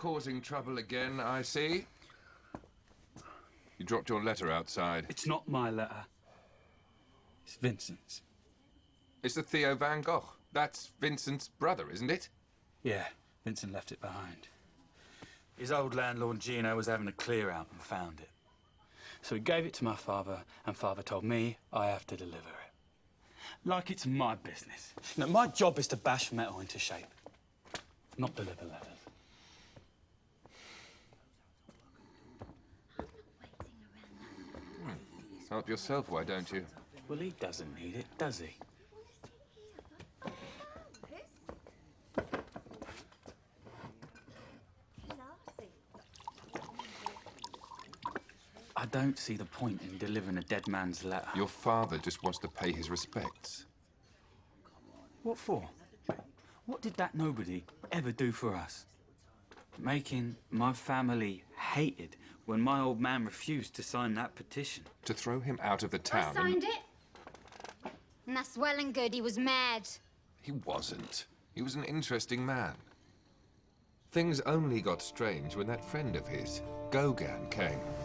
causing trouble again, I see. You dropped your letter outside. It's not my letter. It's Vincent's. It's the Theo van Gogh. That's Vincent's brother, isn't it? Yeah, Vincent left it behind. His old landlord Gino was having a clear out and found it. So he gave it to my father, and father told me I have to deliver it. Like it's my business. Now, my job is to bash metal into shape, not deliver letters. Help yourself, why don't you? Well, he doesn't need it, does he? I don't see the point in delivering a dead man's letter. Your father just wants to pay his respects. What for? What did that nobody ever do for us? Making my family hated when my old man refused to sign that petition. To throw him out of the town. I signed it. And that's well and good. He was mad. He wasn't. He was an interesting man. Things only got strange when that friend of his, Gauguin, came.